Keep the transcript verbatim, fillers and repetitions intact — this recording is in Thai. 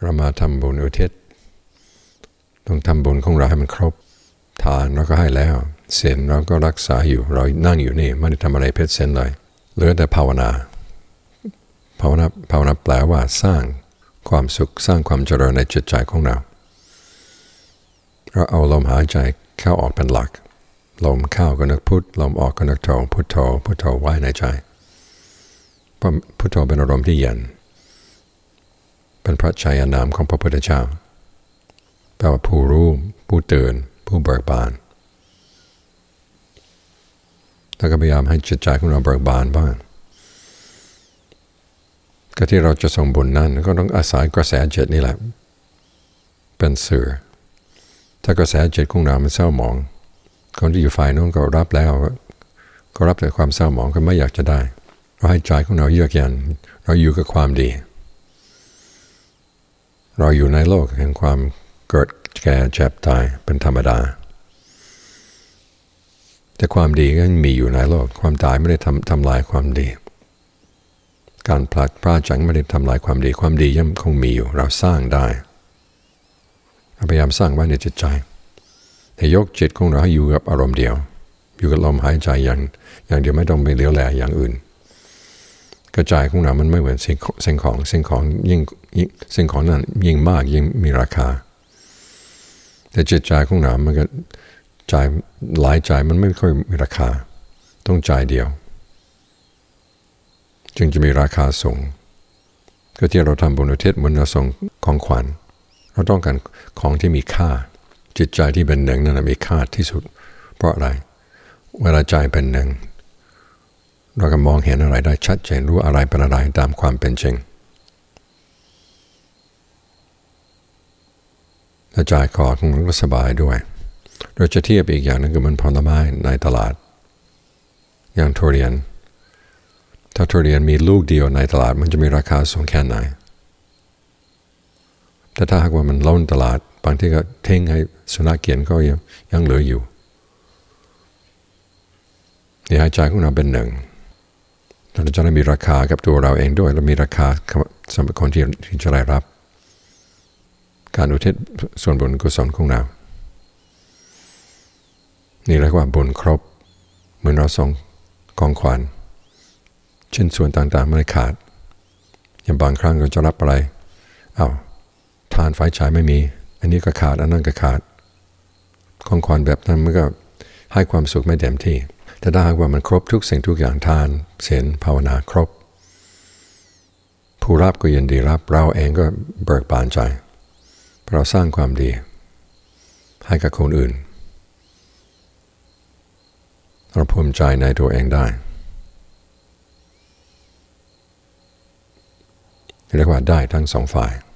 เรามาทำบุญอุทิศต้องทำบุญของเราให้มันครบทานเราก็ให้แล้วศีลเราก็รักษาอยู่เรานั่งอยู่นี่ไม่ได้ทำอะไรเพชรเส้นเลยเหลือแต่ภาวนาภาวนาภาวนาแปลว่าสร้างความสุขสร้างความเจริญในจิตใจของเราเราเอาลมหายใจเข้าออกเป็นหลักลมเข้าก็นึกพุทลมออกก็นึกโธพุทโธพุทโธไว้ในใจเพราะพุทโธเป็นอารมณ์ที่เย็นเป็นพระชัยนามของพระพุทธเจ้าแปลว่าผู้รู้ผู้ตื่นผู้เบิกบานแล้วก็พยายามให้จิตใจของเราเบิกบานบ้างก็ที่เราจะส่งบุญนั้นก็ต้องอาศัยกระแสจิตนี่แหละเป็นสื่อถ้ากระแสจิตของเรามันเศร้าหมองคนที่อยู่ฝ่ายโน้นก็รับแล้วก็รับแต่ความเศร้าหมองก็ไม่อยากจะได้เราให้ใจของเราเยือกเย็นเราอยู่กับความดีเราอยู่ในโลกแห่งความเกิดแก่เจ็บตายเป็นธรรมดาแต่ความดีก็มีอยู่ในโลกความตายไม่ได้ทำทำลายความดีการพลัดพรากจากไม่ได้ทำลายความดีความดียังคงมีอยู่เราสร้างได้พยายามสร้างไว้ในจิตใจให้ยกจิตของเราให้อยู่กับอารมณ์เดียวอยู่กับลมหายใจอย่างอย่างเดียวไม่ต้องไปเลี้ยวแลอย่างอื่นกระจายของเรามันไม่เหมือนสิ่งสิ่งของสิ่งของยิ่งสิ่งของนั้นยิ่งมากยิ่งมีราคาแต่จิตใจของเรามันก็จ่ายหลายจ่ายมันไม่ค่อยมีราคาต้องจ่ายเดียวจึงจะมีราคาสูงก็ที่เราทำบุญอุทิศบุญเราส่งของขวัญเราต้องการของที่มีค่าจิตใจที่เป็นหนึ่งนั่นมีค่าที่สุดเพราะอะไรเวลาใจเป็นหนึ่งเราก็มองเห็นอะไรได้ชัดเจนรู้อะไรเป็นอะไรตามความเป็นจริงและใจคอของมันก็สบายด้วยเราจะเทียบอีกอย่างนึงคือมันผลไม้ในตลาดอย่างทุเรียนถ้าทุเรียนมีลูกเดียวในตลาดมันจะมีราคาสูงแค่ไหนแต่ถ้าหากว่ามันล้นตลาดบางทีก็ทิ้งให้สุนัขกินก็ยังยังเหลืออยู่นี่ให้ใจของเราเป็นหนึ่งเราจะได้มีราคากับตัวเราเองด้วยและมีราคาสำหรับคนที่ที่จะได้รับการอุทิศส่วนบุญกุศลของเรานี่เรียกว่าบุญครบเหมือนเราส่งของขวัญชิ้นส่วนต่างๆไม่ขาดอย่างบางครั้งเราจะรับอะไรอ้าวทานไฟฉายไม่มีอันนี้ก็ขาดอันนั้นก็ขาดของขวัญแบบนั้นมันก็ให้ความสุขไม่เต็มที่แต่ถ้าหากว่ามันครบทุกสิ่งทุกอย่างทานศีลภาวนาครบผู้รับก็ยินดีรับเราเองก็เบิกบานใจเพราะเราสร้างความดีให้กับคนอื่นเราภูมิใจในตัวเองได้เรียกว่าได้ทั้งสองฝ่าย